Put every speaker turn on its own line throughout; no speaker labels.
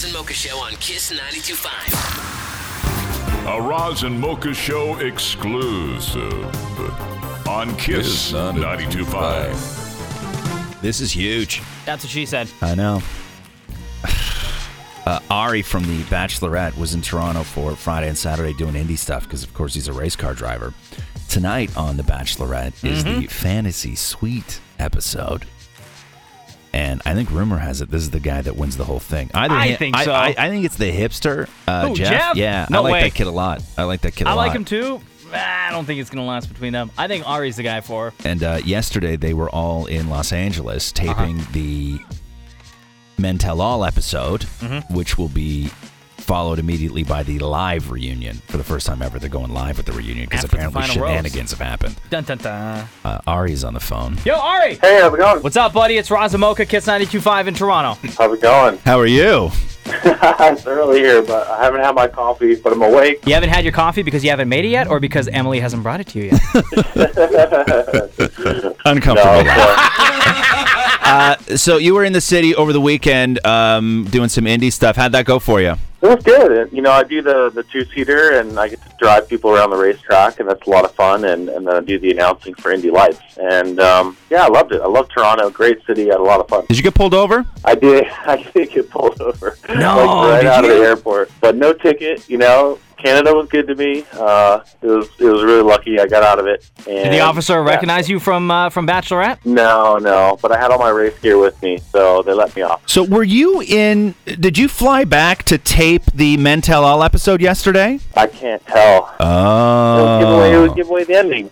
Roz and Mocha Show on Kiss 92.5.
A Roz and Mocha Show exclusive on Kiss 92.5.
This is huge.
That's what she said.
I know. Ari from The Bachelorette was in Toronto for Friday and Saturday doing indie stuff because, of course, he's a race car driver. Tonight on The Bachelorette is the Fantasy Suite episode. And I think rumor has it this is the guy that wins the whole thing.
I think so.
I think it's the hipster, Jeff. Yeah,
no
I like
way.
that kid a lot. I like that kid a lot.
I like him too. I don't think it's going to last between them. I think Ari's the guy for her.
And yesterday they were all in Los Angeles taping the Men Tell All episode, which will be followed immediately by the live reunion. For the first time ever, they're going live with the reunion because
After the
apparently
final
shenanigans have happened.
Dun, dun, dun.
Ari's on the phone.
Yo, Ari!
Hey, how's it going?
What's up, buddy? It's Roz and Mocha, Kiss 92.5 in Toronto.
How's it going?
How are you?
It's early here, but I haven't had my coffee, but I'm awake.
You haven't had your coffee because you haven't made it yet, or because Emily hasn't brought it to you yet?
Uncomfortable.
No,
So you were in the city over the weekend doing some indie stuff. How'd that go for you?
it was good. You know, I do the two-seater, and I get to drive people around the racetrack, and that's a lot of fun, and then I do the announcing for Indy Lights. And, yeah, I loved it. I love Toronto. Great city. I had a lot of fun.
Did you get pulled over?
I did get pulled over.
No,
like right
did
out of
you?
the airport. But no ticket, you know. Canada was good to me. It was really lucky I got out of it. And,
Did the officer
yeah.
recognize you from Bachelorette?
No, but I had all my race gear with me, so they let me off.
So did you fly back to tape the Men Tell All episode yesterday?
I can't tell. It would give away the ending.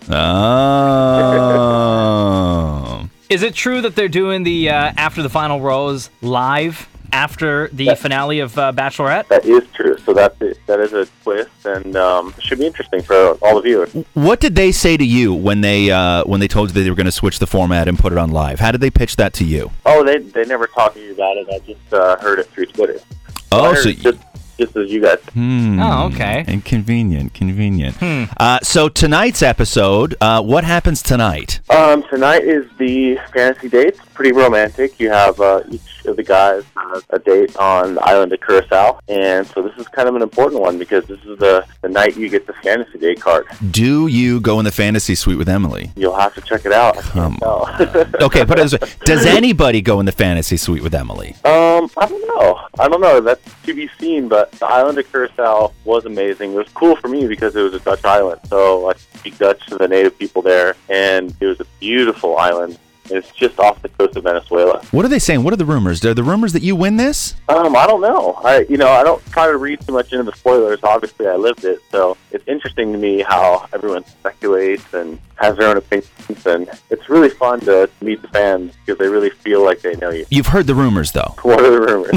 Oh.
Is it true that they're doing the After the Final Rose live after the finale of Bachelorette?
That is true. So that is a twist, and it should be interesting for all the viewers.
What did they say to you when they told you that they were going to switch the format and put it on live? How did they pitch that to you?
Oh, they never talked to me about it. I just heard it through Twitter.
Oh,
I heard
so
it just as you guys.
Oh, okay.
And convenient. So tonight's episode, what happens tonight?
Tonight is the fantasy dates. Pretty romantic. You have each of the guys has a date on the island of Curacao, and so this is kind of an important one because this is the night you get the fantasy date card.
Do you go in the fantasy suite with Emily?
You'll have to check it out. I can't tell.
Okay, put it this way. Does anybody go in the fantasy suite with Emily?
I don't know. That's to be seen, but the island of Curacao was amazing. It was cool for me because it was a Dutch island, so I speak Dutch to the native people there, and it was a beautiful island. It's just off the coast of Venezuela.
What are they saying? What are the rumors? Are the rumors that you win this?
I don't know. I don't try to read too much into the spoilers. Obviously, I lived it, so it's interesting to me how everyone speculates and has their own opinions, and it's really fun to meet the fans because they really feel like they know you.
You've heard the rumors, though.
What are the rumors?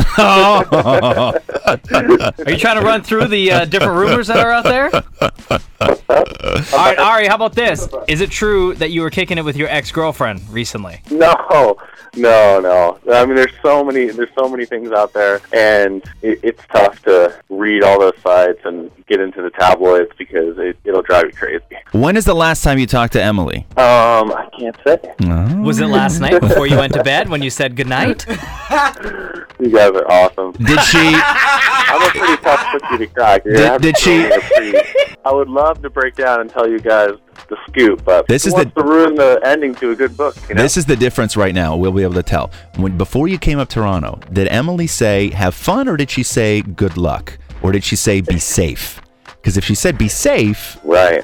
Are you trying to run through the different rumors that are out there? All right, Ari, how about this? Is it true that you were kicking it with your ex-girlfriend recently?
No. I mean, there's so many things out there, and it's tough to read all those sites and get into the tabloids because it'll drive you crazy.
When is the last time you talked to Emily?
I can't say.
Was it last night before you went to bed when you said goodnight?
You guys are awesome.
Did she?
I'm a pretty tough cookie to crack.
Did she?
I would love to break down and tell you guys the scoop, but
This
who
is
wants to ruin the ending to a good book? You know?
This is the difference right now. We'll be able to tell. Before you came up to Toronto, did Emily say have fun, or did she say good luck, or did she say be safe? Because if she said be safe,
right?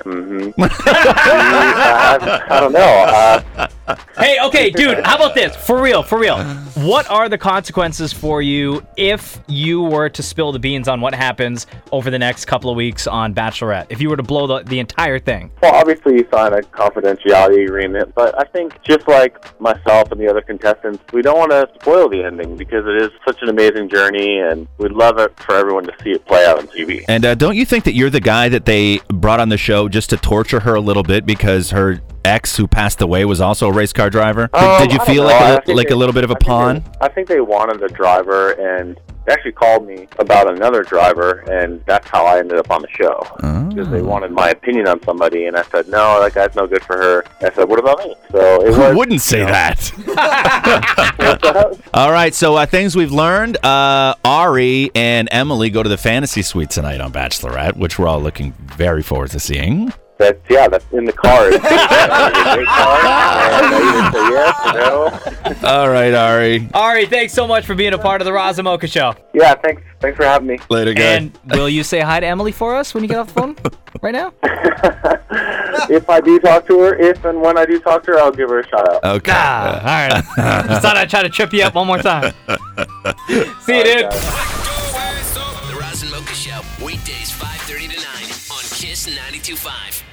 I don't know.
Hey, okay, dude, how about this? For real. What are the consequences for you if you were to spill the beans on what happens over the next couple of weeks on Bachelorette? If you were to blow the entire thing?
Well, obviously you sign a confidentiality agreement, but I think just like myself and the other contestants, we don't want to spoil the ending because it is such an amazing journey, and we'd love it for everyone to see it play out on TV.
and don't you think that you're the guy that they brought on the show just to torture her a little bit because her ex who passed away was also a race car driver? Did you feel like a little bit of a pawn?
I think they wanted a driver, and They actually called me about another driver, and that's how I ended up on the show. Because they wanted my opinion on somebody, and I said, no, that guy's no good for her. I said, what about me? So it
Who
was,
wouldn't say that?
What's that?
All right, so things we've learned. Ari and Emily go to the fantasy suite tonight on Bachelorette, which we're all looking very forward to seeing.
That's in the car. It's a great car, and I either say yes or no.
All right, Ari.
Ari, thanks so much for being a part of the Roz and Mocha Show.
Yeah, thanks for having me.
Later, guys.
And will you say hi to Emily for us when you get off the phone right now?
If I do talk to her, if and when I do talk to her, I'll give her a shout out.
Okay.
All right. Just thought I'd try to trip you up one more time. See you, dude.
The Roz and Mocha Show, weekdays 5:30 to 9 on Kiss 92.5.